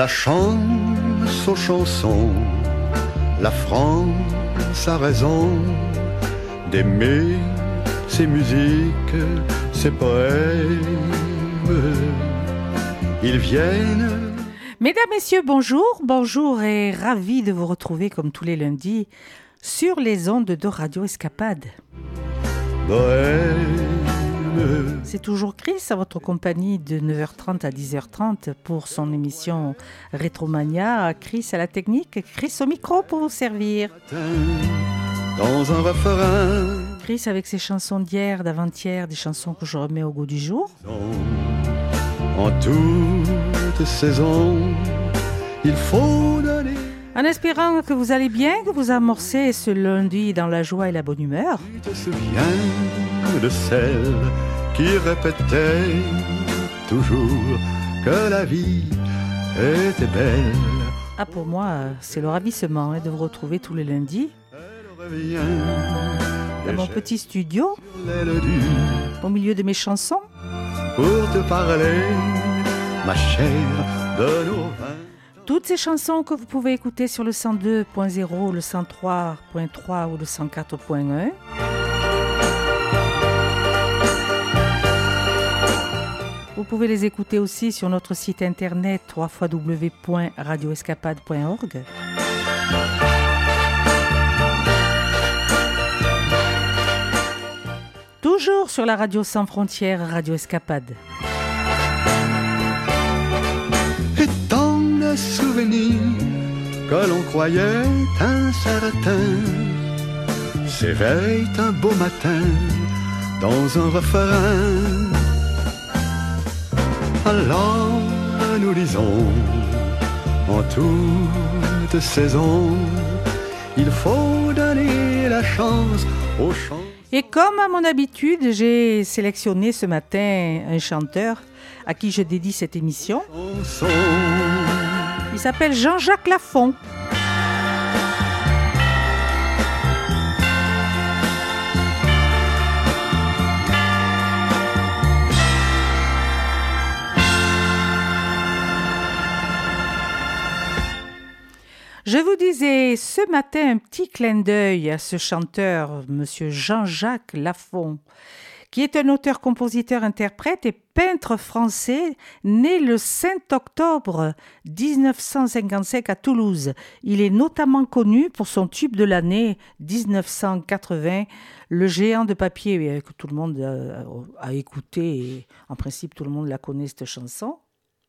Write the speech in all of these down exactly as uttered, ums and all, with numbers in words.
La chance aux chansons, la France a raison d'aimer ses musiques, ses poèmes. Ils viennent. Mesdames, Messieurs, bonjour, bonjour et ravi de vous retrouver comme tous les lundis sur les ondes de Radio Escapade. Bohème. C'est toujours Chris à votre compagnie de neuf heures trente à dix heures trente pour son émission Rétromania. Chris à la technique, Chris au micro pour vous servir. Dans un refrain. Chris avec ses chansons d'hier, d'avant-hier, des chansons que je remets au goût du jour. En toute saison, il faut donner. En espérant que vous allez bien, que vous amorcez ce lundi dans la joie et la bonne humeur. Tu te souviens de celle qui répétait toujours que la vie était belle. Ah, pour moi, c'est le ravissement hein, de vous retrouver tous les lundis. Elle revient dans mon petit studio, du... au milieu de mes chansons. Pour te parler, ma chère, de nos vins. Toutes ces chansons que vous pouvez écouter sur le cent deux point zéro, le cent trois point trois ou le cent quatre point un. Vous pouvez les écouter aussi sur notre site internet w w w point radio escapade point org. Toujours sur la radio sans frontières, Radio Escapade. Et tant de souvenirs que l'on croyait incertains s'éveillent un beau matin dans un refrain. Alors nous lisons en toute saison, il faut donner la chance aux chants. Et comme à mon habitude, j'ai sélectionné ce matin un chanteur à qui je dédie cette émission. Il s'appelle Jean-Jacques Lafont. Je vous disais ce matin un petit clin d'œil à ce chanteur, monsieur Jean-Jacques Lafont, qui est un auteur, compositeur, interprète et peintre français, né le cinq octobre dix-neuf cent cinquante-cinq à Toulouse. Il est notamment connu pour son tube de l'année dix-neuf cent quatre-vingts, Le géant de papier, que tout le monde a, a écouté et en principe tout le monde la connaît cette chanson.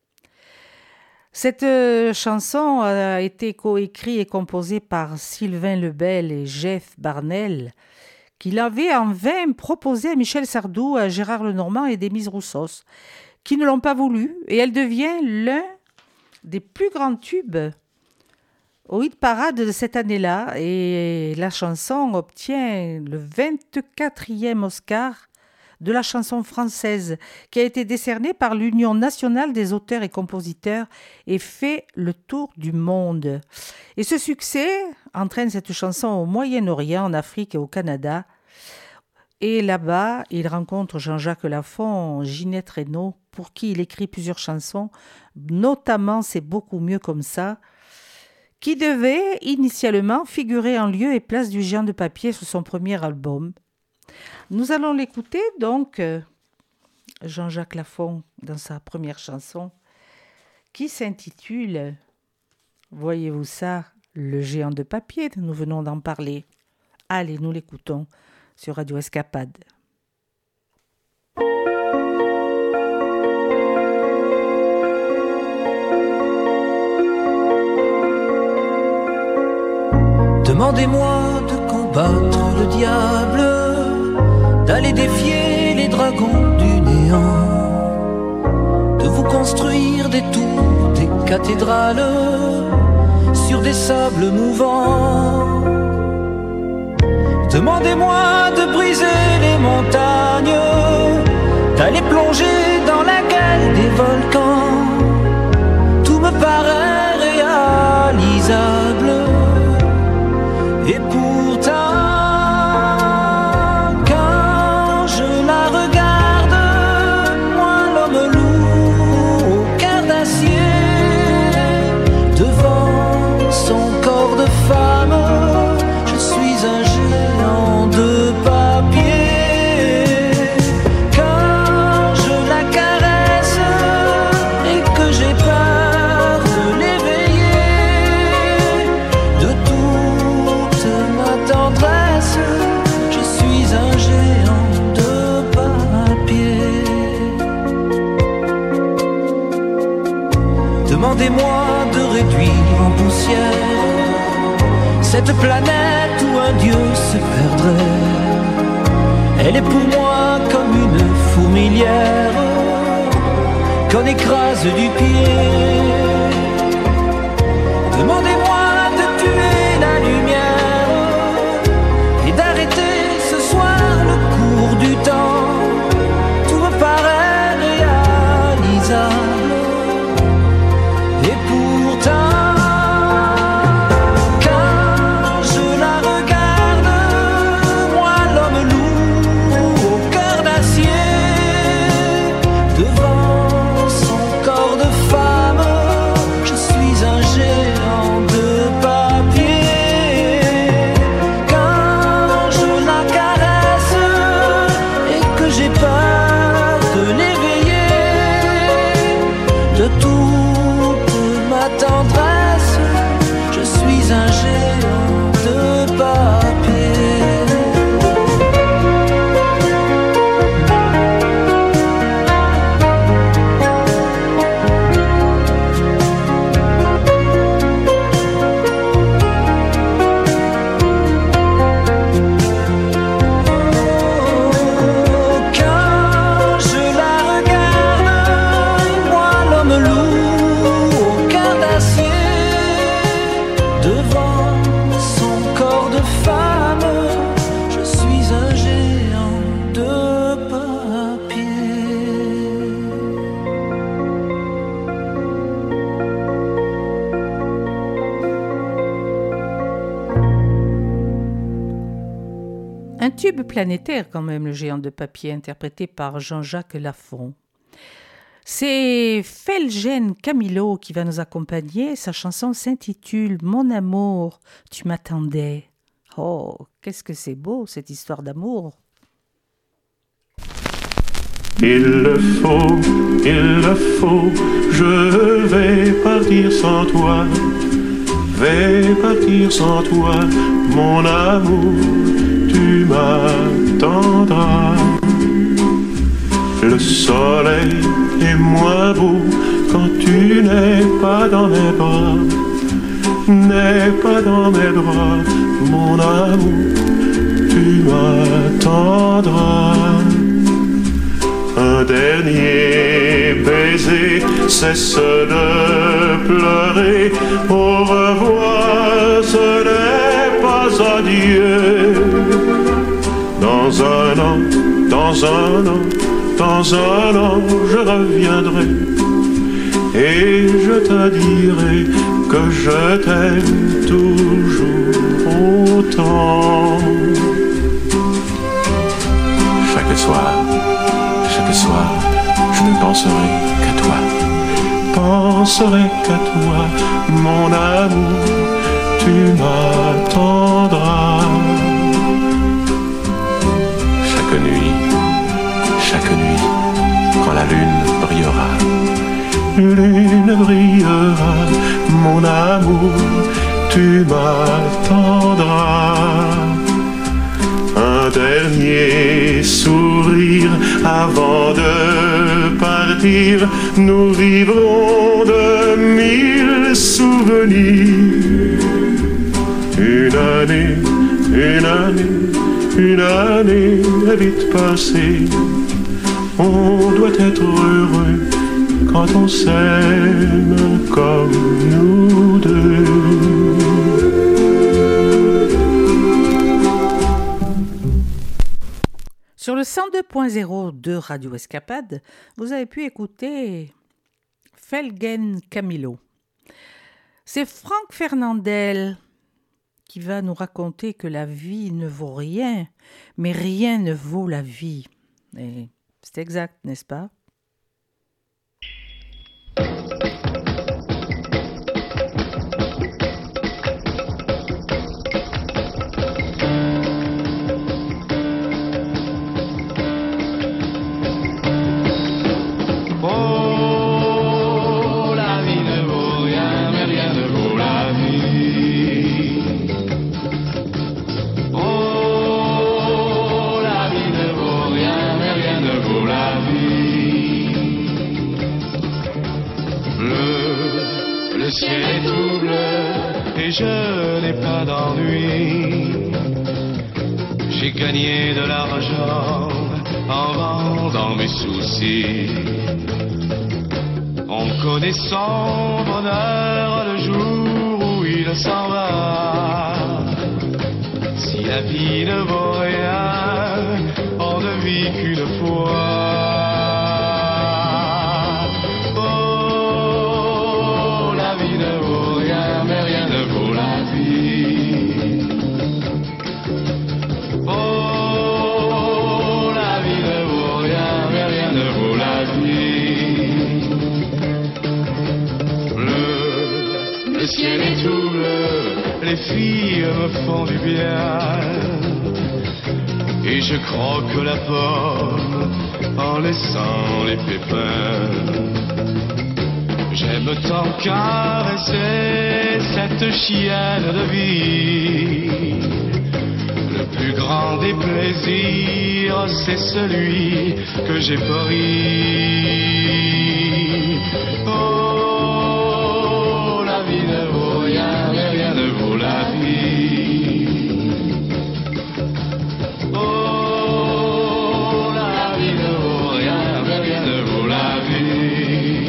Cette euh, chanson a été coécrite et composée par Sylvain Lebel et Jeff Barnel, qui l'avaient en vain proposée à Michel Sardou, à Gérard Lenormand et Demise Roussos, qui ne l'ont pas voulu, et elle devient l'un des plus grands tubes au hit parade de cette année-là, et la chanson obtient le vingt-quatrième Oscar de la chanson française, qui a été décerné par l'Union nationale des auteurs et compositeurs et fait le tour du monde. Et ce succès entraîne cette chanson au Moyen-Orient, en Afrique et au Canada. Et là-bas, il rencontre Jean-Jacques Lafont, Ginette Renaud, pour qui il écrit plusieurs chansons, notamment C'est beaucoup mieux comme ça, qui devait initialement figurer en lieu et place du géant de papier sur son premier album. Nous allons l'écouter, donc, Jean-Jacques Lafont, dans sa première chanson, qui s'intitule, voyez-vous ça, Le géant de papier, nous venons d'en parler. Allez, nous l'écoutons sur Radio Escapade. Demandez-moi de combattre le diable, d'aller défier les dragons du néant, de vous construire des tours, des cathédrales sur des sables mouvants. Demandez-moi de briser les montagnes, d'aller plonger dans la gueule des volcans. Tout me paraît réalisable, et pourtant cette planète où un dieu se perdrait. Elle est pour moi comme une fourmilière qu'on écrase du pied. Demandez-moi de tuer la lumière et d'arrêter ce soir le cours du temps. Tout me paraît réalisable et pourtant quand je la regarde, moi l'homme lourd au cœur d'acier, devant son corps de femme, je suis un géant de papier. Quand je la caresse et que j'ai peur de l'éveiller de toute ma tendresse, je suis un géant de papier. Quand je la regarde, moi l'homme lourd au cœur d'acier, devant son corps de femme, je suis un géant de papier. Un tube planétaire quand même, le géant de papier, interprété par Jean-Jacques Lafont. C'est Felgen Camilo qui va nous accompagner. Sa chanson s'intitule « Mon amour, tu m'attendais ». Oh, qu'est-ce que c'est beau cette histoire d'amour. Il le faut, il le faut, je vais partir sans toi, vais partir sans toi, mon amour, tu m'attendras. Le soleil est moins beau quand tu n'es pas dans mes bras, n'es pas dans mes bras, mon amour, tu m'attendras. Un dernier baiser, cesse de pleurer. Au revoir, ce n'est pas adieu. Dans un an, dans un an, dans un an, je reviendrai et je te dirai que je t'aime toujours autant. Chaque soir, chaque soir, je ne penserai qu'à toi, penserai qu'à toi, mon amour, tu m'attendras. Chaque nuit, chaque nuit, quand la lune brillera, lune brillera, mon amour, tu m'attendras. Un dernier sourire avant de partir, nous vivrons de mille souvenirs. Une année, une année, une année est vite passée. On doit être heureux quand on s'aime comme nous deux. Sur le cent deux point zéro de Radio Escapade, vous avez pu écouter Felgen Camilo. C'est Franck Fernandel qui va nous raconter que la vie ne vaut rien, mais rien ne vaut la vie. Et c'est exact, n'est-ce pas? La vie et je n'ai pas d'ennui. J'ai gagné de l'argent en vendant mes soucis. On connaît son bonheur le jour où il s'en va. Si la vie ne vaut rien, on ne vit qu'une fois. Oh, la vie ne vaut rien, mais rien ne vaut la vie. Oh, la vie ne vaut rien, mais rien ne vaut la vie. Bleu, le ciel est tout bleu, les filles me font du bien. Et je croque la pomme en laissant les pépins. J'aime tant caresser cette chienne de vie. Le plus grand des plaisirs, c'est celui que j'ai pris. Oh, la vie ne vaut rien, mais rien ne vaut la vie. Oh, la vie ne vaut rien, mais rien ne vaut la vie.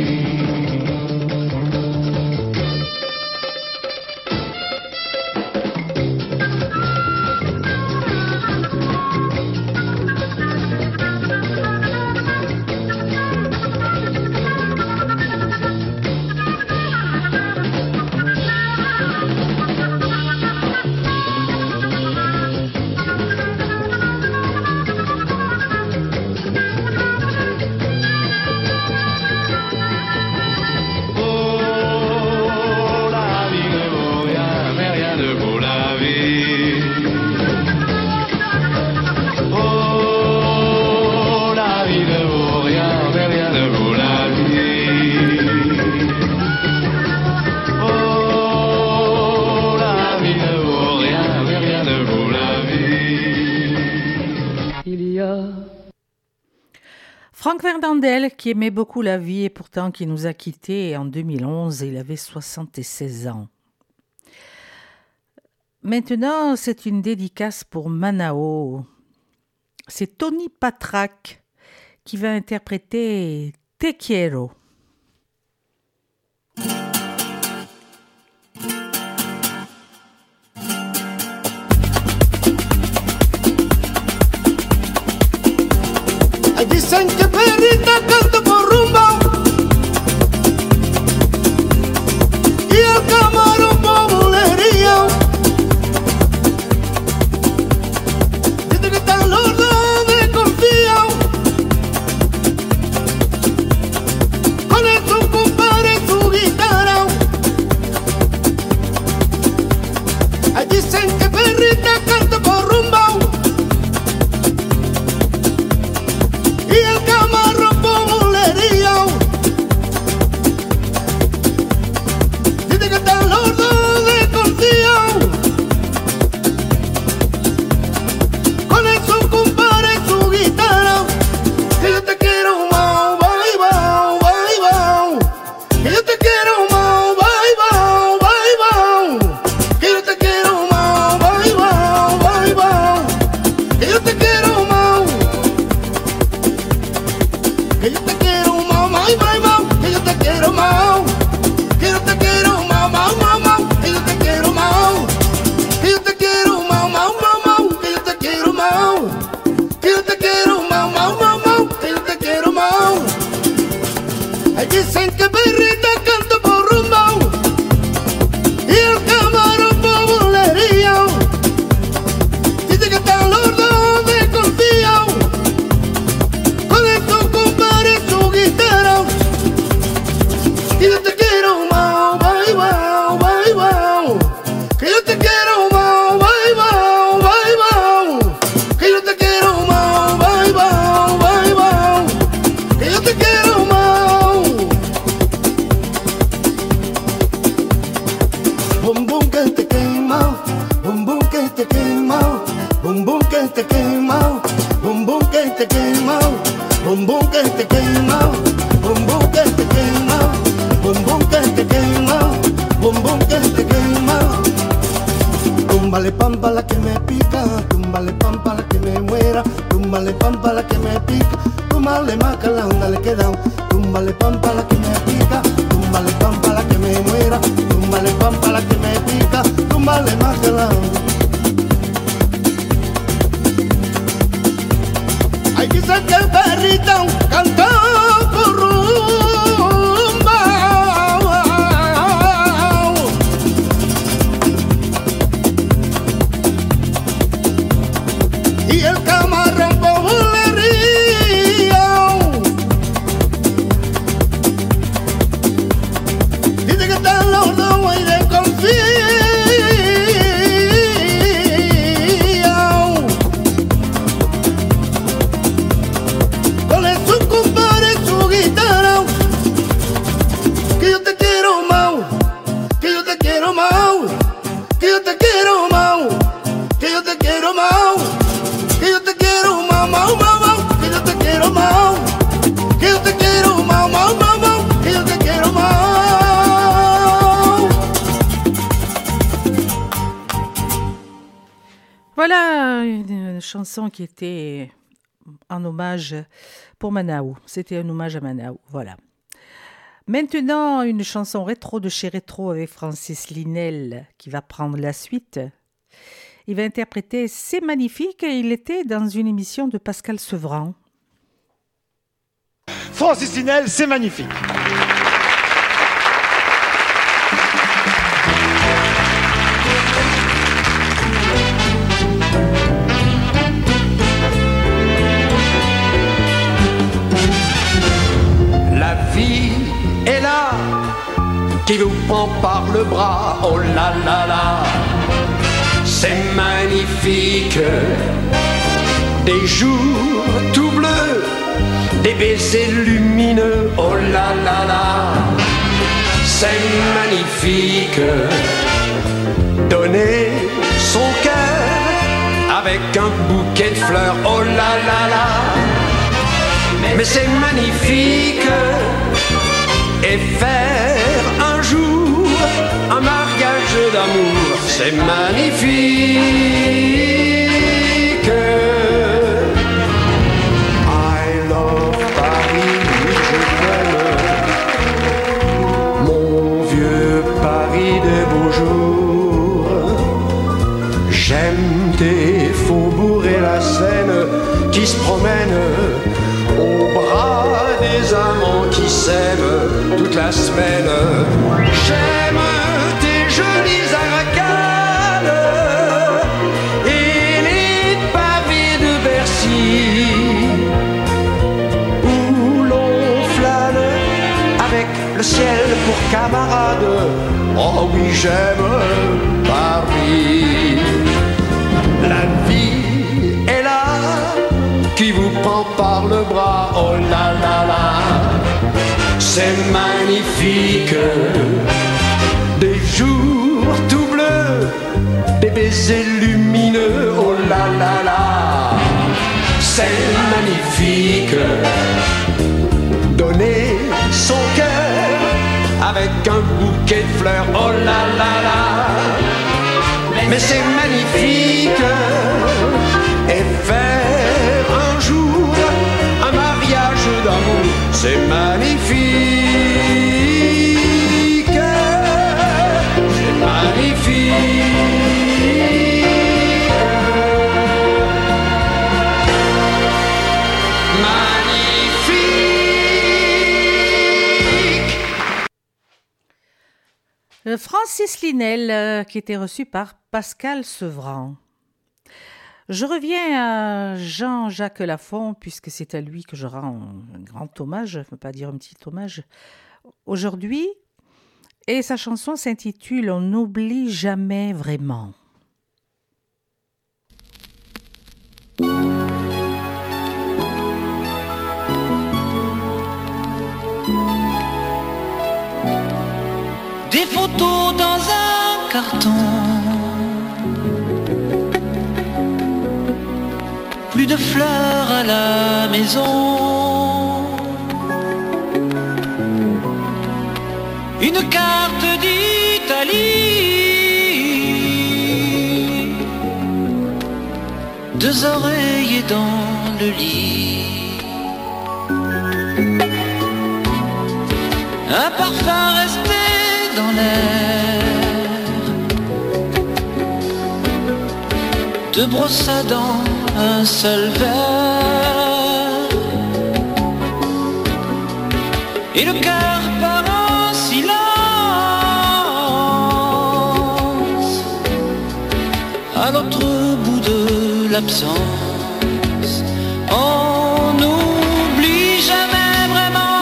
Franck Verdandel, qui aimait beaucoup la vie et pourtant qui nous a quittés en deux mille onze, il avait soixante-seize ans. Maintenant, c'est une dédicace pour Manao. C'est Tony Patrac qui va interpréter Te Quiero. Dicen que perrita canta por rumba y el camarón por bulería. Dice que están los dos desconfiados. Con eso compare su guitarra. Ay, dicen que perrita canta por rumba y el camarón por bulería. Dice que están los dos desconfiados. Con eso compare su guitarra. Que yo te quiero mau, bye, bye, bye, bye. Que yo te quiero mau, bye, bye, bye, bye. Que yo te quiero mau, bye, bye, bye, bye. Que yo te quiero mau. Que yo te quiero mau, mau, mau, mau. Que yo te quiero mau. Que yo te quiero mau, mau, mau, mau. Que yo te quiero mau. Que yo te quiero mau, mau, mau, mau. Que yo te quiero mau. Que yo te quiero mau, mau, mau, mau. Que yo te quiero mau. Ay, dicen que perrita canta por rumba y el camarón por bulería. Dice que están los dos desconfiados. Con esto compare su guitarra. Que yo te quiero mau, bye, bye, bye, bye. Que yo te quiero mau, bye, bye, bye, bye. Que yo te quiero mau, bye, bye, bye, bye. Que yo te quiero mau. Bum bum que te quema, bum bum que te quema, bum bum que te quema, bum bum que te quema, bum bum que te quema, bum bum que te quema, bum bum que te quema, bum bum que te quema. Túmbale pampa la que me pica, túmbale pampa la que me muera, túmbale pampa la que me pica, túmbale maca la onda le queda, túmbale pampa la que me pica, túmbale pampa la que me muera, túmbale pampa la que me pica, túmbale maca la onda. Hay que ser que el perrito cantó por rumba y el camarón por bulería. Dice que están los dos y desconfían. Voilà une chanson qui était en hommage pour Manaou. C'était un hommage à Manaou, voilà. Maintenant, une chanson rétro de chez Rétro avec Francis Linel qui va prendre la suite. Il va interpréter C'est magnifique et il était dans une émission de Pascal Sevran. Francis Linel, C'est magnifique. La vie est là, qui vous prend par le bras, oh là là là, c'est magnifique. Des jours tout bleus, des baisers lumineux, oh là là là, c'est magnifique. Donner son cœur avec un bouquet de fleurs, oh là là là, mais c'est magnifique. Et faire un jour un mariage d'amour, c'est magnifique. I love Paris, je t'aime, mon vieux Paris des beaux jours. J'aime tes faubourgs et la Seine qui se promènent au bras des amants qui s'aiment toute la semaine. J'aime tes jolies arcades et les pavés de Bercy où l'on flâne avec le ciel pour camarade. Oh oui, j'aime Paris. La vie est là, qui vous prend par le bras, oh là là là, c'est magnifique. Des jours tout bleus, des baisers lumineux, oh là là là, c'est magnifique. Donner son cœur avec un bouquet de fleurs, oh là là là, mais c'est magnifique. Et faire un jour un mariage d'amour, c'est magnifique. C'est magnifique. Magnifique. Francis Linel, euh, qui était reçu par Pascal Sevran. Je reviens à Jean-Jacques Lafont, puisque c'est à lui que je rends un grand hommage, je ne peux pas dire un petit hommage, aujourd'hui. Et sa chanson s'intitule « On n'oublie jamais vraiment ». Des photos dans un carton, plus de fleurs à la maison, une carte d'Italie deux oreillers dans le lit, un parfum resté dans l'air, deux brosses à dents, un seul verre, et le cœur part en silence à l'autre bout de l'absence. On n'oublie jamais vraiment.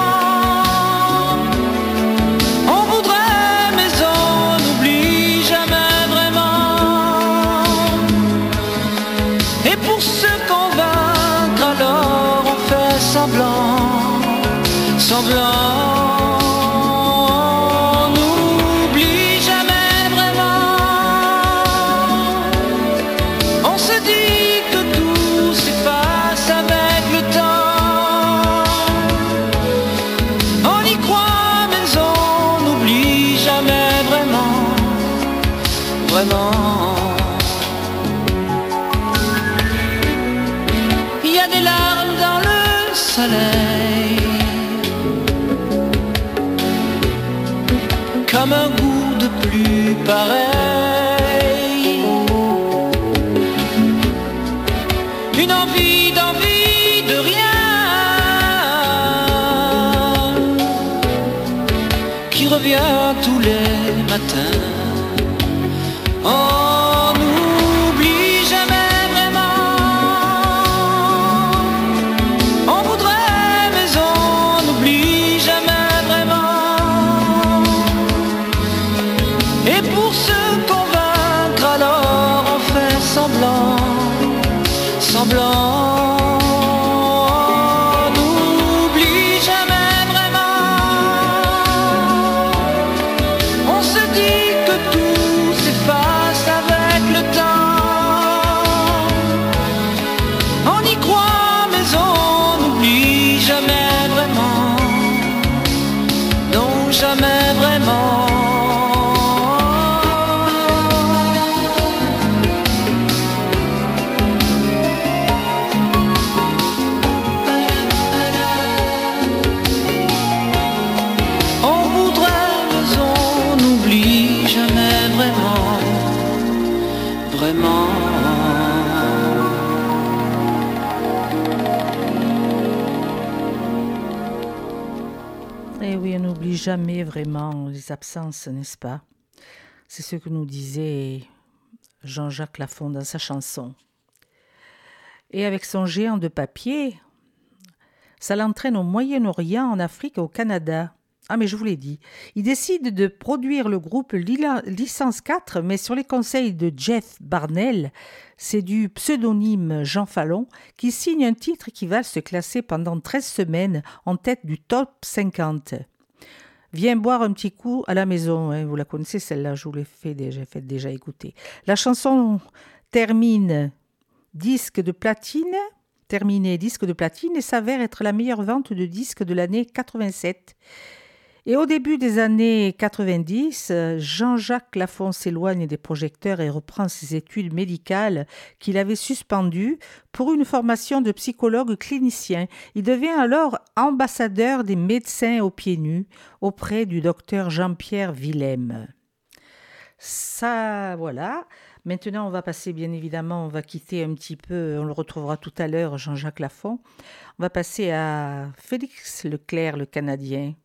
On voudrait mais on n'oublie jamais vraiment. Et pour se convaincre alors on fait semblant, semblant. Il y a des larmes dans le soleil, comme un goût de pluie pareil, une envie d'envie de rien qui revient tous les matins. On n'oublie jamais vraiment. On voudrait mais on n'oublie jamais vraiment. Et pour se convaincre alors on fait semblant, semblant. Jamais vraiment. On voudrait mais on n'oublie jamais vraiment, vraiment. Eh oui, on n'oublie jamais vraiment les absences, n'est-ce pas? C'est ce que nous disait Jean-Jacques Lafont dans sa chanson. Et avec son géant de papier, ça l'entraîne au Moyen-Orient, en Afrique et au Canada. Ah, mais je vous l'ai dit. Il décide de produire le groupe Licence quatre, mais sur les conseils de Jeff Barnell, c'est du pseudonyme Jean Fallon, qui signe un titre qui va se classer pendant treize semaines en tête du top cinquante. Viens boire un petit coup à la maison, hein, vous la connaissez celle-là, je vous l'ai fait déjà, fait déjà écouter. La chanson termine disque de platine, terminée disque de platine et s'avère être la meilleure vente de disques de l'année quatre-vingt-sept. Et au début des années quatre-vingt-dix, Jean-Jacques Lafont s'éloigne des projecteurs et reprend ses études médicales qu'il avait suspendues pour une formation de psychologue clinicien. Il devient alors ambassadeur des médecins aux pieds nus auprès du docteur Jean-Pierre Willem. Ça, voilà. Maintenant, on va passer, bien évidemment, on va quitter un petit peu, on le retrouvera tout à l'heure, Jean-Jacques Lafont. On va passer à Félix Leclerc, le Canadien.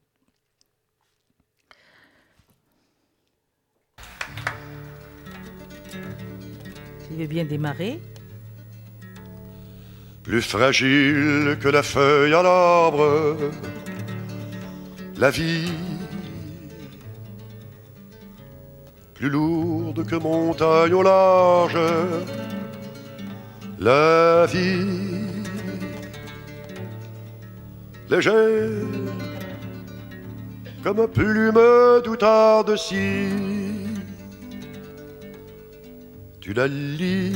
Il veut bien démarrer. Plus fragile que la feuille à l'arbre, la vie. Plus lourde que montagne au large, la vie. Légère comme plume d'outarde de scie, tu la lis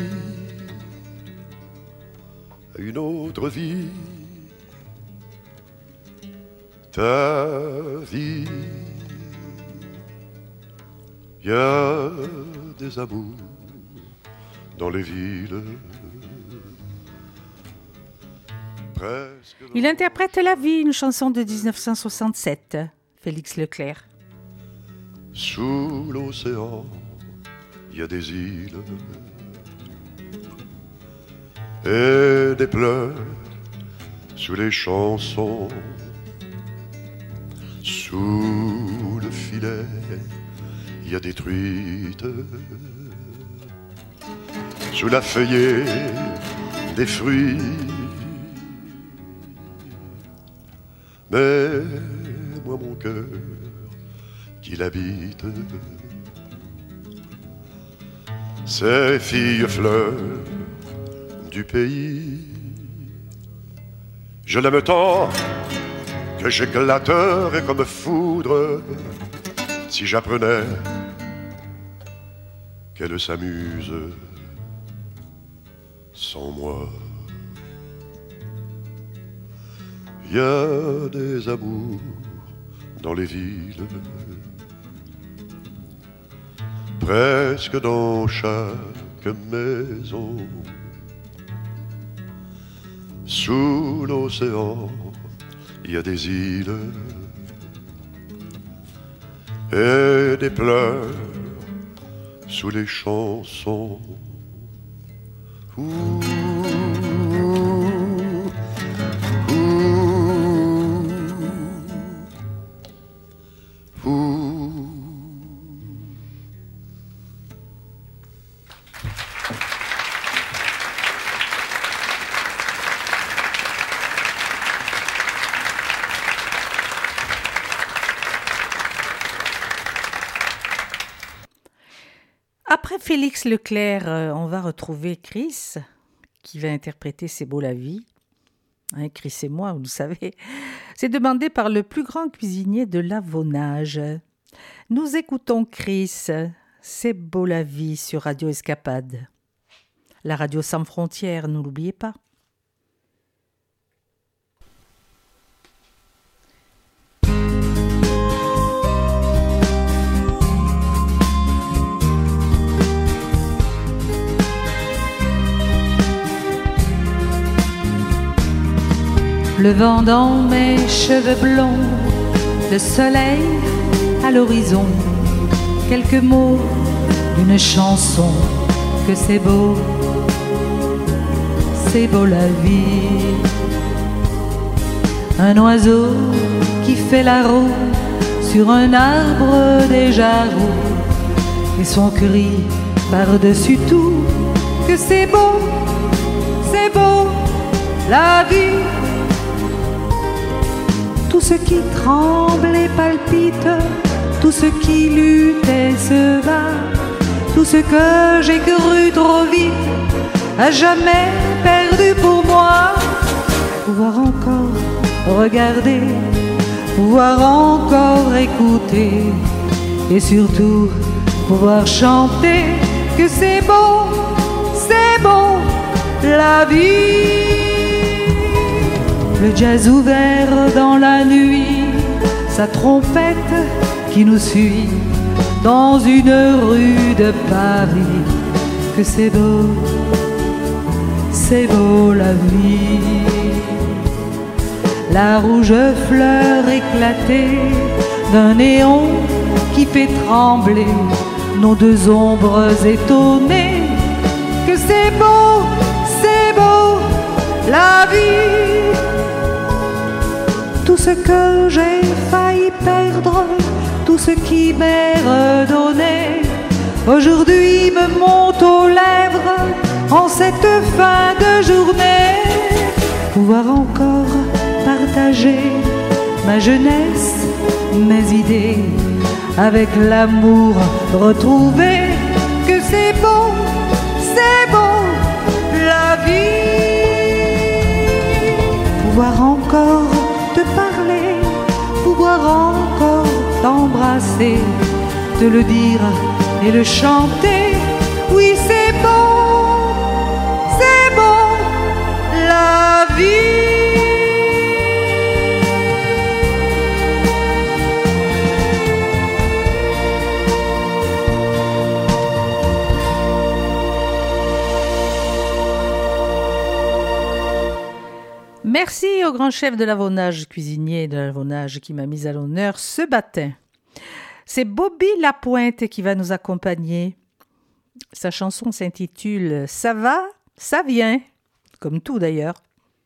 à une autre vie, ta vie. Y a des amours dans les villes Il interprète La vie, une chanson de dix-neuf cent soixante-sept, Félix Leclerc. Sous l'océan, il y a des îles et des pleurs sous les chansons. Sous le filet, il y a des truites. Sous la feuillée, des fruits. Mais moi, mon cœur, qui l'habite, ces filles fleurs du pays, je l'aime tant que j'éclaterais comme foudre si j'apprenais qu'elle s'amuse sans moi. Il y a des amours dans les villes, presque dans chaque maison. Sous l'océan, il y a des îles et des pleurs sous les chansons. Ouh. Après Félix Leclerc, euh, on va retrouver Chris, qui va interpréter C'est beau la vie. Hein, Chris et moi, vous le savez. C'est demandé par le plus grand cuisinier de l'Avonage. Nous écoutons Chris, C'est beau la vie sur Radio Escapade. La radio sans frontières, ne l'oubliez pas. Le vent dans mes cheveux blonds, le soleil à l'horizon, quelques mots d'une chanson, que c'est beau, c'est beau la vie. Un oiseau qui fait la roue sur un arbre déjà roux, et son cri par-dessus tout, que c'est beau, c'est beau la vie. Tout ce qui tremble et palpite, tout ce qui lutte et se bat, tout ce que j'ai cru trop vite, à jamais perdu pour moi. Pouvoir encore regarder, pouvoir encore écouter, et surtout pouvoir chanter que c'est beau, c'est beau la vie. Le jazz ouvert dans la nuit, sa trompette qui nous suit dans une rue de Paris, que c'est beau, c'est beau la vie. La rouge fleur éclatée d'un néon qui fait trembler nos deux ombres étonnées, que c'est beau, c'est beau la vie. Tout ce que j'ai failli perdre, tout ce qui m'est redonné, aujourd'hui me monte aux lèvres en cette fin de journée. Pouvoir encore partager ma jeunesse, mes idées, avec l'amour retrouvé, que c'est beau, c'est beau la vie. Pouvoir encore te parler, pouvoir encore t'embrasser, te le dire et le chanter, oui c'est beau, c'est beau la vie. Merci au grand chef de l'Avonage, cuisinier de l'Avonage, qui m'a mis à l'honneur ce matin. C'est Bobby Lapointe qui va nous accompagner. Sa chanson s'intitule « Ça va, ça vient », comme tout d'ailleurs.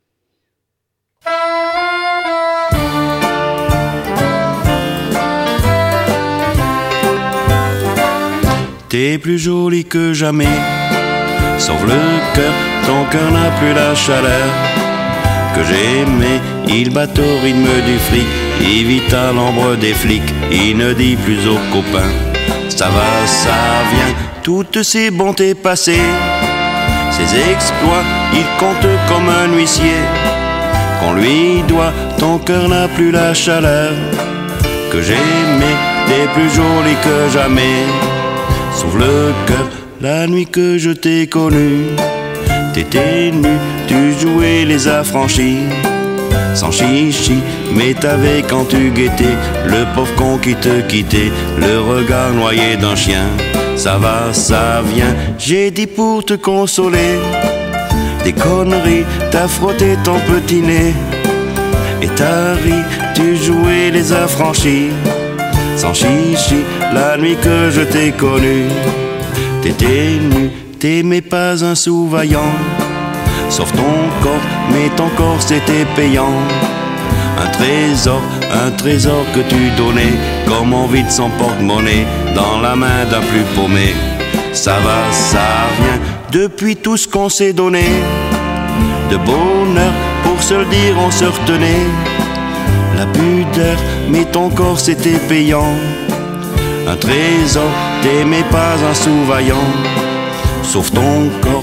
T'es plus jolie que jamais, sauf le cœur, ton cœur n'a plus la chaleur que j'aimais. Il bat au rythme du fric, il vit à l'ombre des flics, il ne dit plus aux copains ça va, ça vient. Toutes ses bontés passées, ses exploits, il compte comme un huissier qu'on lui doit. Ton cœur n'a plus la chaleur que j'aimais, t'es plus jolie que jamais. Sauf le cœur, la nuit que je t'ai connue, t'étais nu, tu jouais les affranchis, sans chichi, mais t'avais quand tu guettais le pauvre con qui te quittait, le regard noyé d'un chien. Ça va, ça vient, j'ai dit pour te consoler, des conneries, t'as frotté ton petit nez, et t'as ri, tu jouais les affranchis, sans chichi, la nuit que je t'ai connue, t'étais nu, t'aimais pas un sous-vaillant, sauf ton corps, mais ton corps c'était payant. Un trésor, un trésor que tu donnais, comme on vide son porte-monnaie, dans la main d'un plus paumé. Ça va, ça vient, depuis tout ce qu'on s'est donné, de bonheur, pour se le dire on se retenait. La pudeur, mais ton corps c'était payant. Un trésor, t'aimais pas un sous-vaillant, sauf ton corps.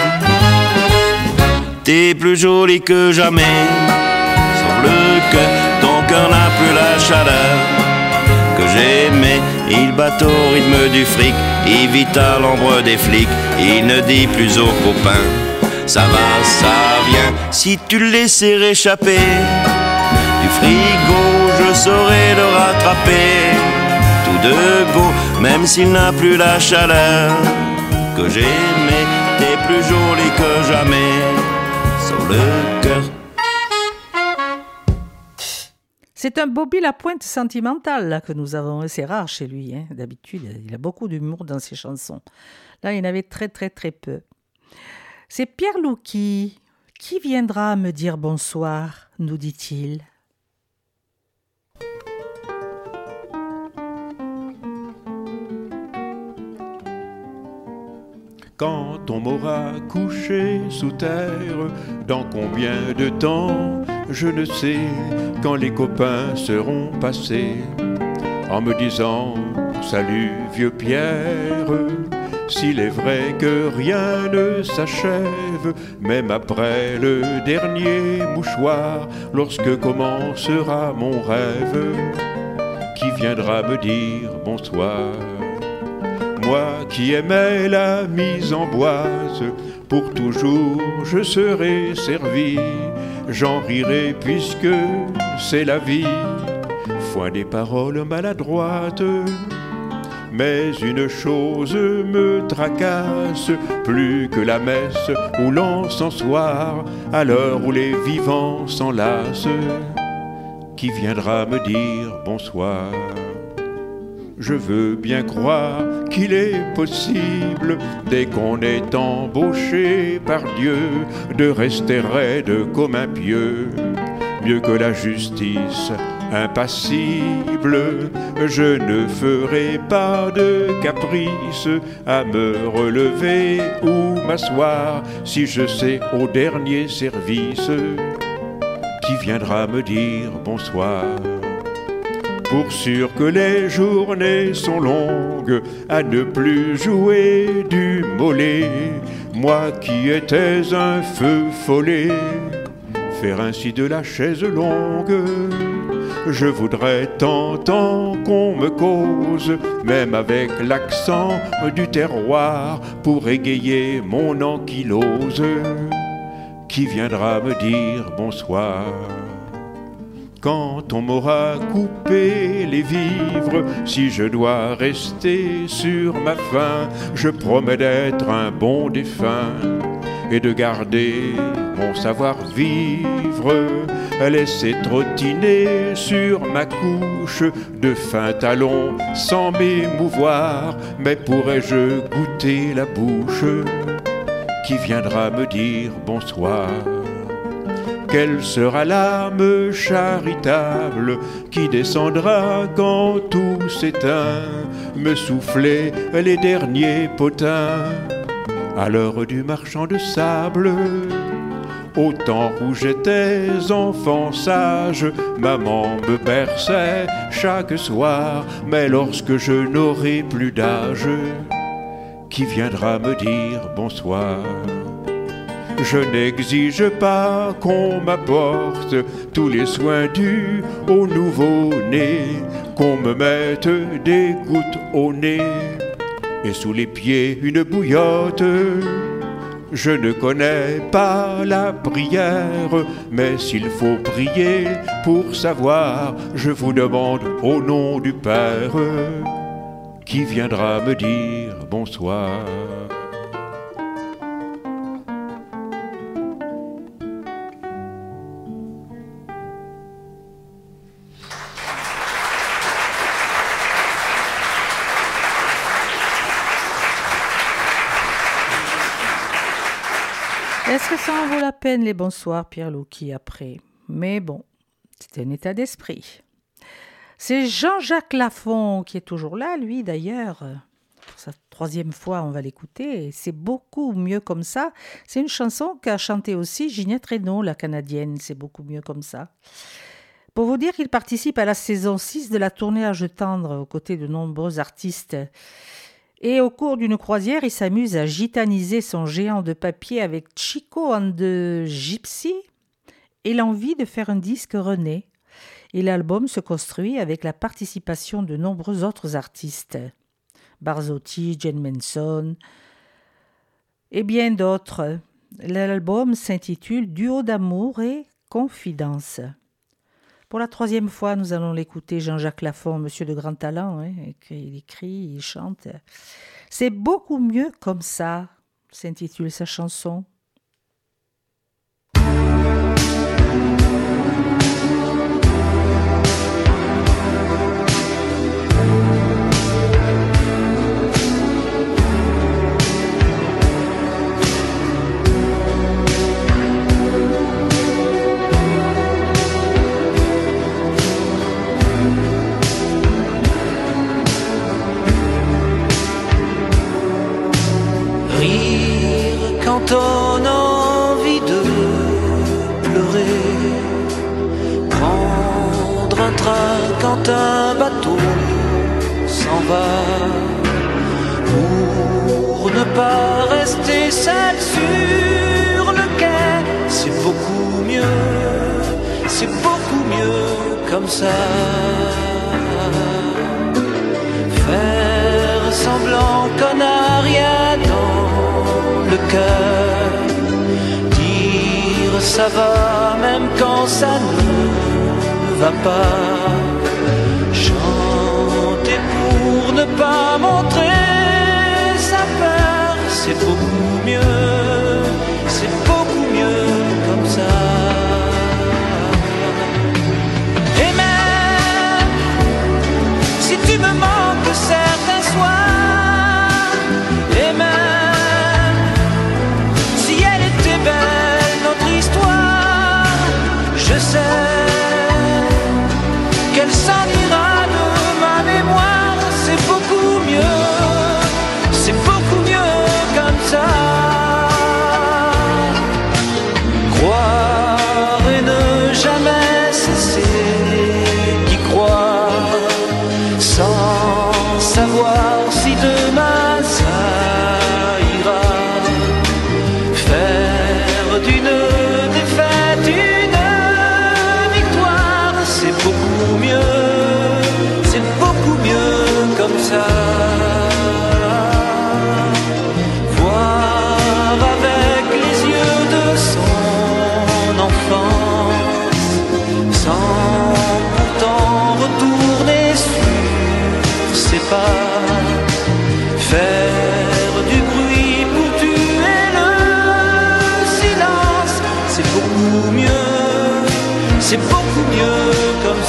T'es plus jolie que jamais, sauf le cœur, ton cœur n'a plus la chaleur que j'aimais. Il bat au rythme du fric, il vit à l'ombre des flics, il ne dit plus aux copains ça va, ça vient. Si tu le laissais réchapper du frigo, je saurais le rattraper tout de go, même s'il n'a plus la chaleur que j'aimais. T'es plus jolie que jamais, sur le cœur. C'est un Bobby Lapointe sentimental là, que nous avons. C'est rare chez lui. Hein. D'habitude, il a beaucoup d'humour dans ses chansons. Là, il y en avait très, très, très peu. C'est Pierre Louki. Qui viendra me dire bonsoir, nous dit-il. Quand on m'aura couché sous terre, dans combien de temps, je ne sais, quand les copains seront passés, en me disant « Salut vieux Pierre », s'il est vrai que rien ne s'achève, même après le dernier mouchoir, lorsque commencera mon rêve, qui viendra me dire bonsoir. Moi qui aimais la mise en boise, pour toujours je serai servi, j'en rirai puisque c'est la vie, foin des paroles maladroites. Mais une chose me tracasse, plus que la messe ou l'encensoir, à l'heure où les vivants s'enlacent, qui viendra me dire bonsoir. Je veux bien croire qu'il est possible, dès qu'on est embauché par Dieu, de rester raide comme un pieu, mieux que la justice impassible. Je ne ferai pas de caprice à me relever ou m'asseoir, si je sais au dernier service qui viendra me dire bonsoir. Pour sûr que les journées sont longues, à ne plus jouer du mollet, moi qui étais un feu follet, faire ainsi de la chaise longue. Je voudrais tant, tant qu'on me cause, même avec l'accent du terroir, pour égayer mon ankylose, qui viendra me dire bonsoir. Quand on m'aura coupé les vivres, si je dois rester sur ma faim, je promets d'être un bon défunt et de garder mon savoir-vivre, laisser trottiner sur ma couche de fins talons sans m'émouvoir. Mais pourrais-je goûter la bouche qui viendra me dire bonsoir? Quelle sera l'âme charitable qui descendra quand tout s'éteint, me souffler les derniers potins à l'heure du marchand de sable? Au temps où j'étais enfant sage, maman me berçait chaque soir. Mais lorsque je n'aurai plus d'âge, qui viendra me dire bonsoir? Je n'exige pas qu'on m'apporte tous les soins dus au nouveau-né, qu'on me mette des gouttes au nez et sous les pieds une bouillotte. Je ne connais pas la prière, mais s'il faut prier pour savoir, je vous demande au nom du Père, qui viendra me dire bonsoir. Est-ce que ça en vaut la peine, les bonsoirs, Pierre Louki, après? Mais bon, c'est un état d'esprit. C'est Jean-Jacques Lafont qui est toujours là, lui, d'ailleurs. Pour sa troisième fois, on va l'écouter. C'est beaucoup mieux comme ça. C'est une chanson qu'a chantée aussi Ginette Renaud, la Canadienne. C'est beaucoup mieux comme ça. Pour vous dire qu'il participe à la saison six de la tournée Âge tendre, aux côtés de nombreux artistes. Et au cours d'une croisière, il s'amuse à gitaniser son géant de papier avec Chico and the Gypsy et l'envie de faire un disque rené. Et l'album se construit avec la participation de nombreux autres artistes. Barzotti, Jen Manson et bien d'autres. L'album s'intitule Duo d'amour et confidence. Pour la troisième fois, nous allons l'écouter, Jean-Jacques Lafont, monsieur de grand talent. Hein, il écrit, il chante. C'est beaucoup mieux comme ça, s'intitule sa chanson. Quand on a envie de pleurer, prendre un train quand un bateau s'en va, pour ne pas rester seul sur le quai, c'est beaucoup mieux, c'est beaucoup mieux comme ça. Faire semblant qu'on n'a rien dans le cœur, dire ça va même quand ça ne va pas, chanter pour ne pas montrer sa peur, c'est beaucoup mieux, c'est beaucoup mieux comme ça. Et même si tu me manques certains soirs, et même si elle était belle notre histoire, je sais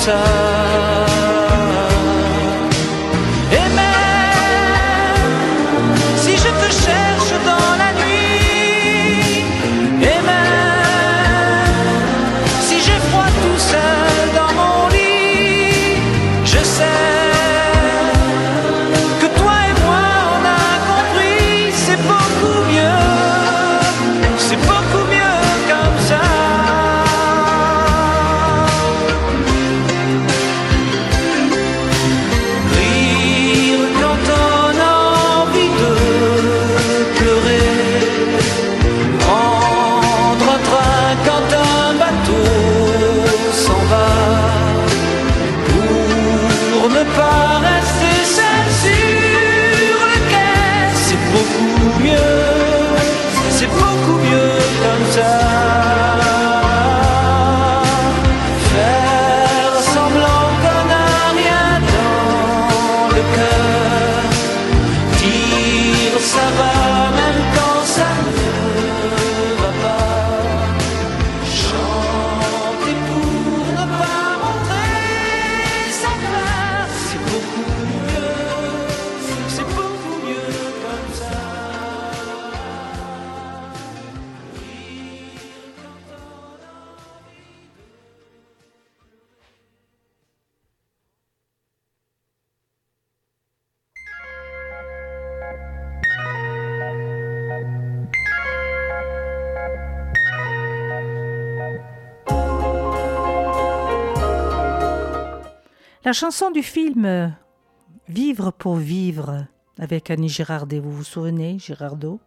ça. Et même si je te cherche dans la nuit, et même si j'ai froid tout seul dans mon lit, je sais que toi et moi on a compris, c'est beaucoup mieux, c'est beaucoup mieux comme ça. Rire quand on a envie de pleurer, prendre un train quand un bateau s'en va, pour ne pas rester seul sur le quai, c'est beaucoup mieux, c'est beaucoup mieux comme ça. Faire semblant qu'on n'a rien dans le cœur, dire ça va même quand ça ne va pas, chanter pour ne pas montrer sa peur, c'est beaucoup mieux, c'est beaucoup mieux comme ça. La chanson du film euh, Vivre pour vivre avec Annie Girardot, vous vous souvenez, Girardot?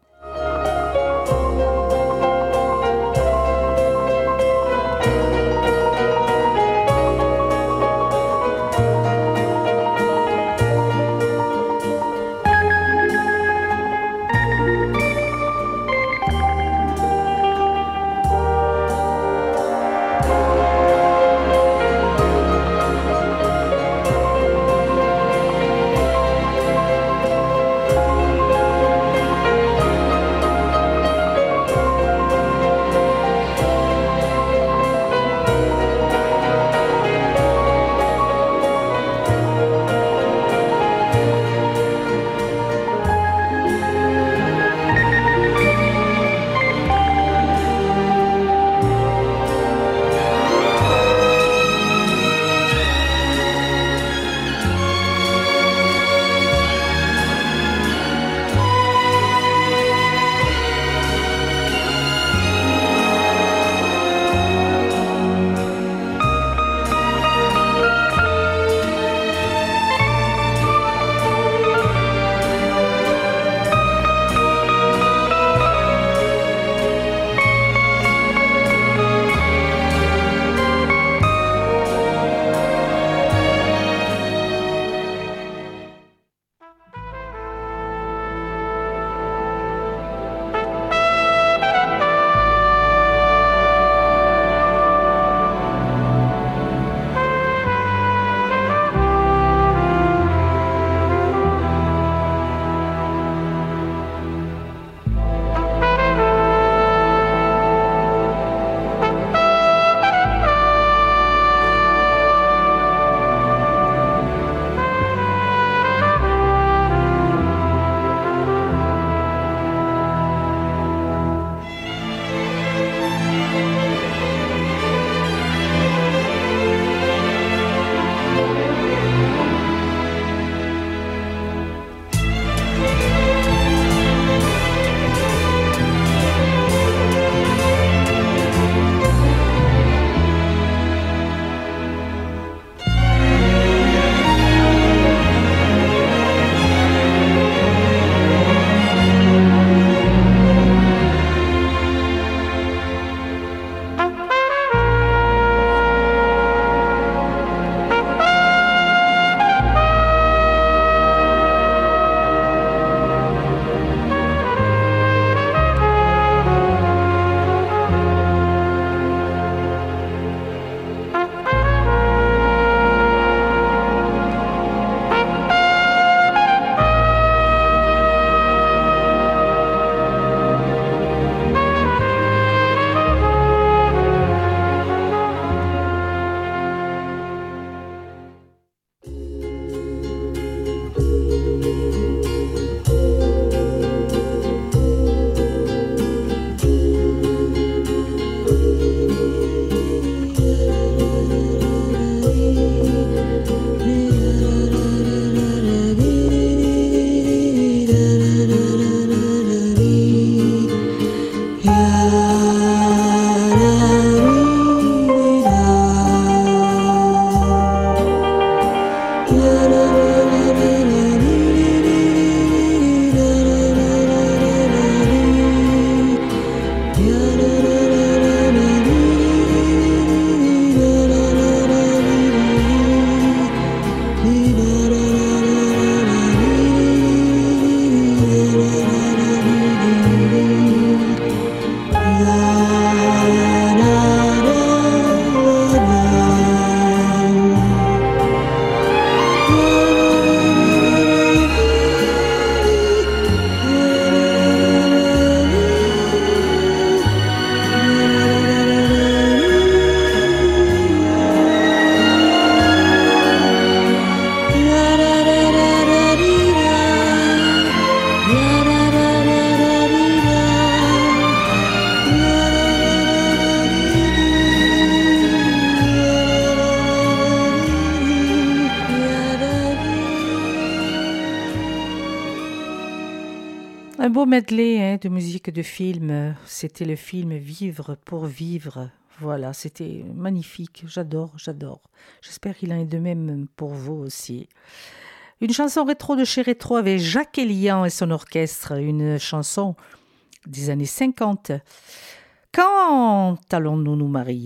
beau medley hein, de musique de film. C'était le film Vivre pour vivre. Voilà, c'était magnifique. J'adore, j'adore. J'espère qu'il en est de même pour vous aussi. Une chanson rétro de chez Rétro avec Jacques Elian et son orchestre. Une chanson des années cinquante. Quand allons-nous nous marier ?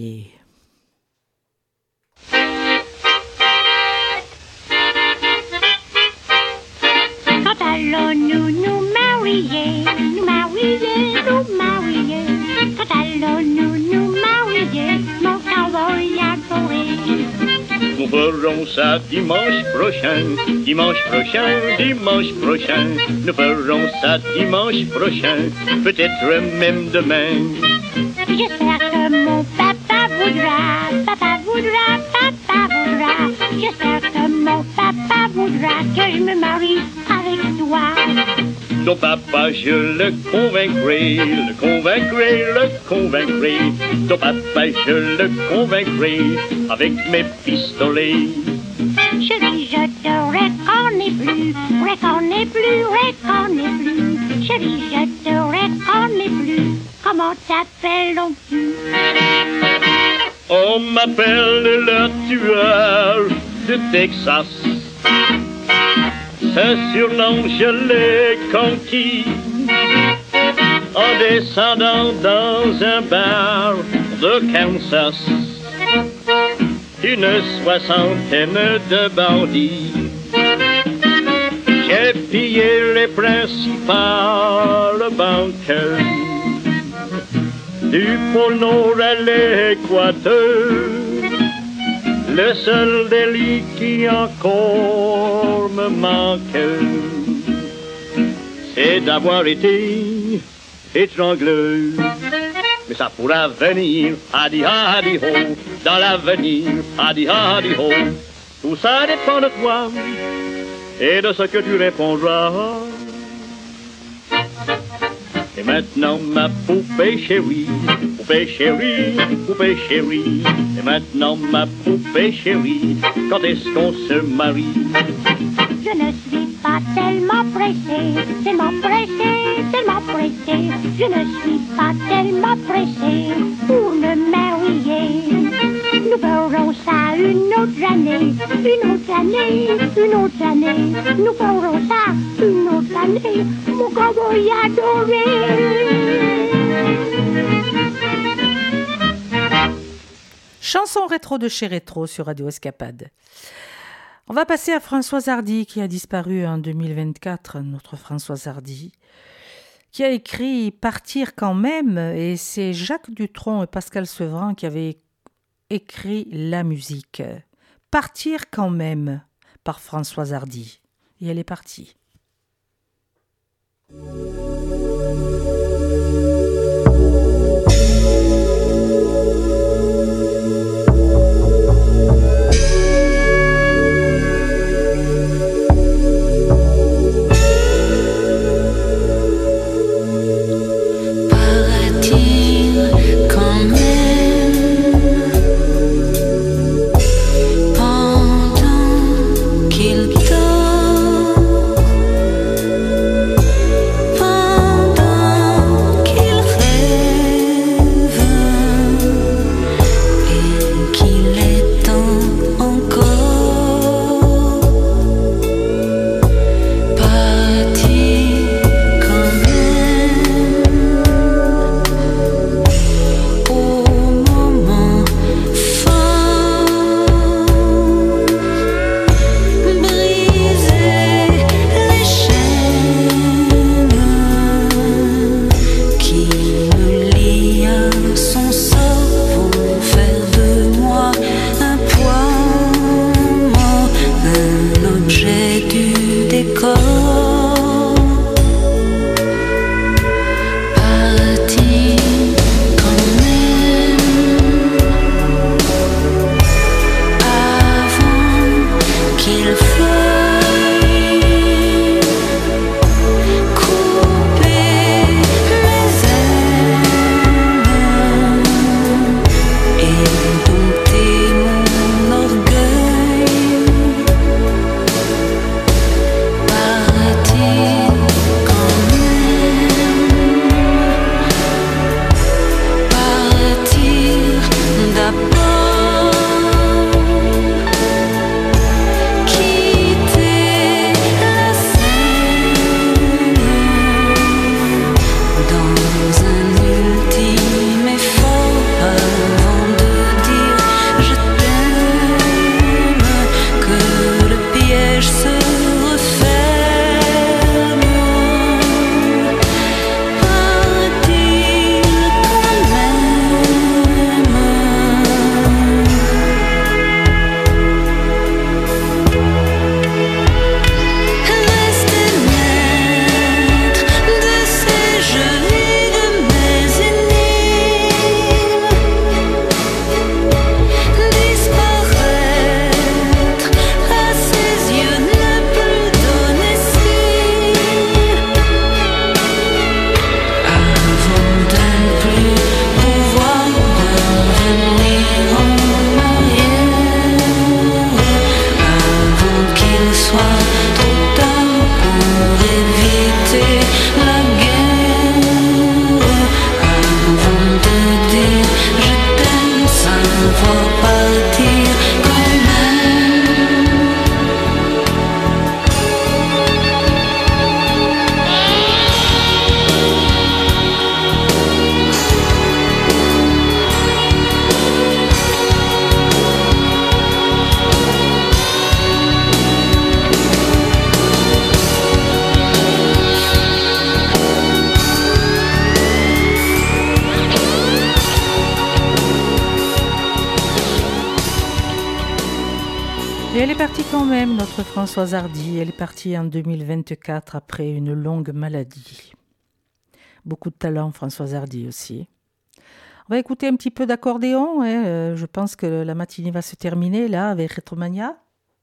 Quand allons-nous nous marier, nous marier, nous marier. Quand allons-nous nous marier, mon cowboy adoré. Nous ferons ça dimanche prochain, dimanche prochain, dimanche prochain. Nous ferons ça dimanche prochain, peut-être même demain. J'espère que mon papa voudra, papa voudra, papa voudra. J'espère que mon papa voudra que je me marie avec toi. Ton papa, je le convaincrai, le convaincrai, le convaincrai. Ton papa, je le convaincrai avec mes pistolets. Chérie, je te reconnais plus, reconnais plus, reconnais plus. Chérie, je te reconnais plus. Comment t'appelles-tu? On m'appelle le tueur de Texas. Ce surnom je l'ai conquis en descendant dans un bar de Kansas. Une soixantaine de bandits. J'ai pillé les principales banques du pôle Nord à l'Équateur. Le seul délit qui encore me manque, c'est d'avoir été étrangleur. Mais ça pourra venir, hadi hadi ho, dans l'avenir, hadi hadi ho. Tout ça dépend de toi et de ce que tu répondras. Et maintenant ma poupée chérie, poupée chérie, poupée chérie. Et maintenant ma poupée chérie, quand est-ce qu'on se marie? Je ne suis pas tellement pressée, tellement pressée, tellement pressée. Je ne suis pas tellement pressée pour me marier. Nous ferons ça une autre année, une autre année, une autre année. Nous ferons ça une autre année, mon cowboy adoré. Chanson rétro de chez Rétro sur Radio Escapade. On va passer à Françoise Hardy qui a disparu en deux mille vingt-quatre, notre Françoise Hardy, qui a écrit Partir quand même, et c'est Jacques Dutronc et Pascal Sevran qui avaient écrit la musique. Partir quand même par Françoise Hardy. Et elle est partie. Qu'il dort, quand même notre Françoise Hardy. Elle est partie en deux mille vingt-quatre après une longue maladie. Beaucoup de talent, Françoise Hardy aussi. On va écouter un petit peu d'accordéon. Hein. Je pense que la matinée va se terminer là avec Retromania.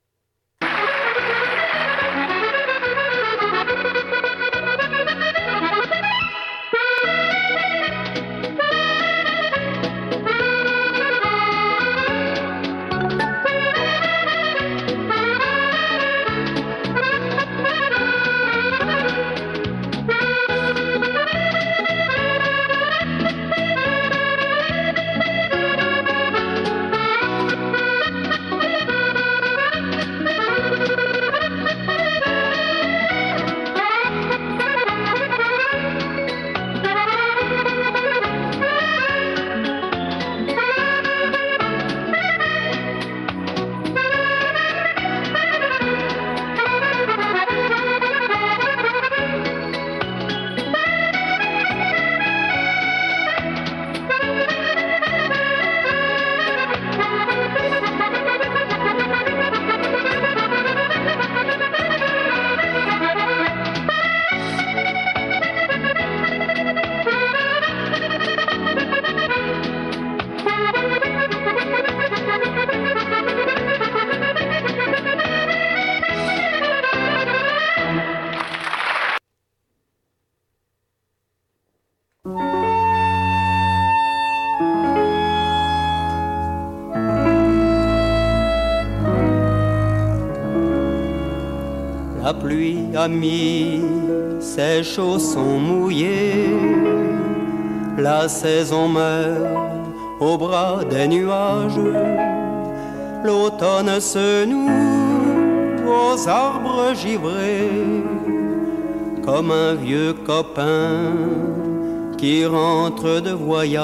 La pluie a mis ses chaussons mouillés, la saison meurt au bras des nuages, l'automne se noue aux arbres givrés, comme un vieux copain qui rentre de voyage.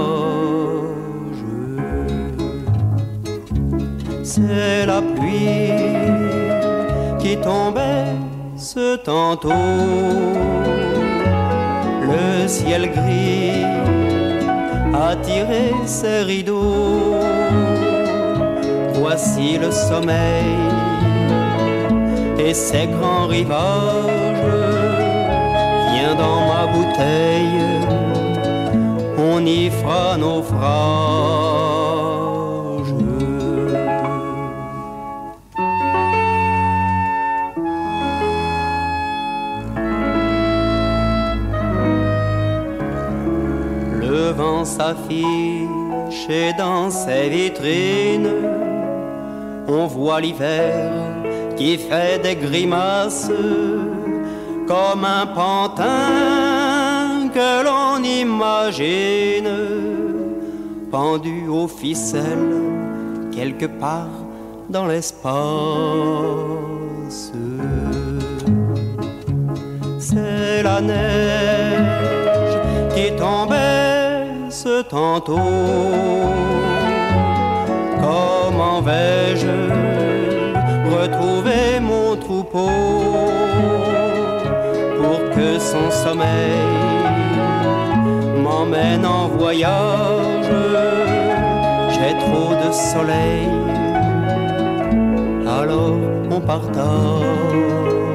C'est la pluie qui tombait ce tantôt, le ciel gris a tiré ses rideaux. Voici le sommeil et ses grands rivages. Viens dans ma bouteille, on y fera naufrage. Le vent s'affiche et dans ses vitrines, on voit l'hiver qui fait des grimaces, comme un pantin que l'on imagine, pendu aux ficelles quelque part dans l'espace. C'est la neige qui tombait ce tantôt. Comment vais-je retrouver mon troupeau pour que son sommeil m'emmène en voyage? J'ai trop de soleil, alors on partage.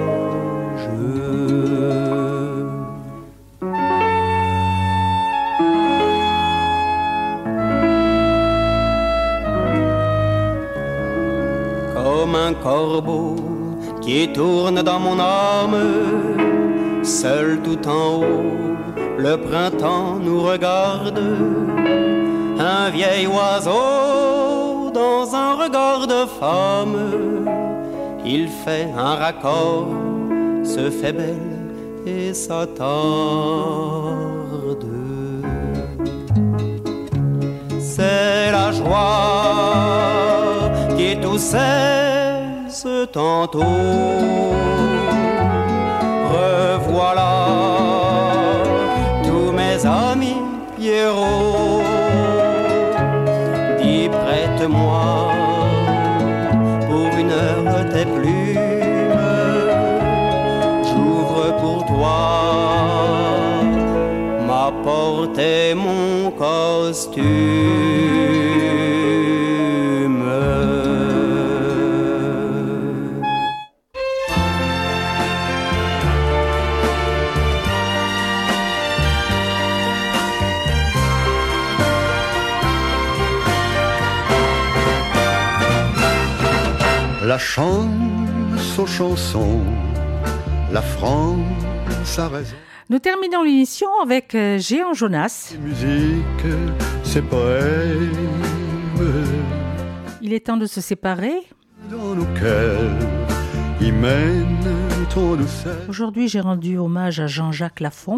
Comme un corbeau qui tourne dans mon âme, seul tout en haut, le printemps nous regarde. Un vieil oiseau dans un regard de femme, il fait un raccord, se fait belle et s'attarde. C'est la joie qui toussait ce tantôt. Revoilà tous mes amis Pierrot. Dis prête-moi pour une heure tes plumes, j'ouvre pour toi ma porte et mon costume. la chance aux chansons, la France a raison. Nous terminons l'émission avec euh, Géant Jonas. Musique, c'est poème. Il est temps de se séparer. Dans nos cœurs, il mène ton douceur. Aujourd'hui, j'ai rendu hommage à Jean-Jacques Lafont.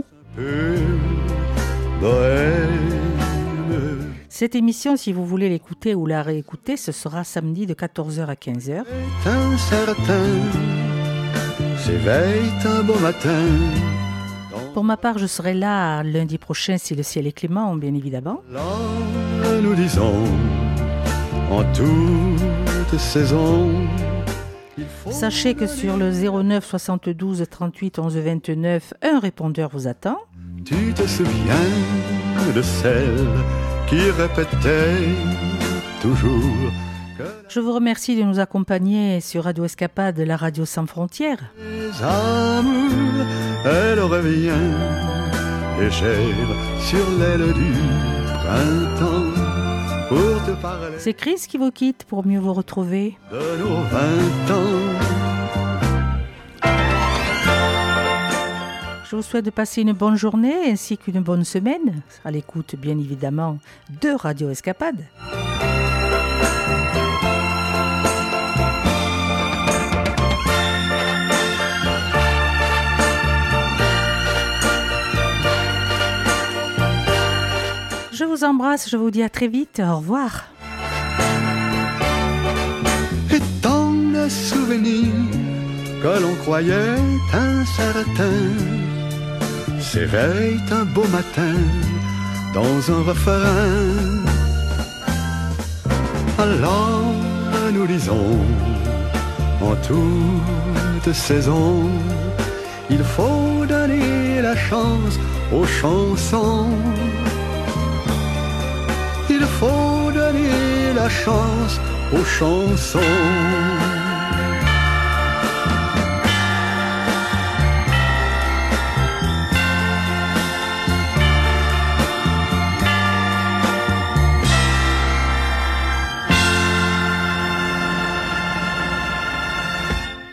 Bohème. Cette émission, si vous voulez l'écouter ou la réécouter, ce sera samedi de quatorze heures à quinze heures. Un certain s'éveille un beau matin. Pour ma part, je serai là lundi prochain si le ciel est clément, bien évidemment. Là, nous disons, en toute saison. Sachez que sur le zéro neuf soixante-douze trente-huit onze vingt-neuf, un répondeur vous attend. Tu te souviens de celle qui répétait toujours. Je vous remercie de nous accompagner sur Radio Escapade, la radio sans frontières. Les amours, elle revient légère sur l'aile du printemps pour te parler. C'est Chris qui vous quitte pour mieux vous retrouver. De nos vingt ans. Je vous souhaite de passer une bonne journée ainsi qu'une bonne semaine, à l'écoute bien évidemment de Radio Escapade. Je vous embrasse, je vous dis à très vite, au revoir. Et tant de souvenirs que l'on croyait incertains s'éveille un beau matin dans un refrain. Alors nous disons en toute saison, il faut donner la chance aux chansons. Il faut donner la chance aux chansons.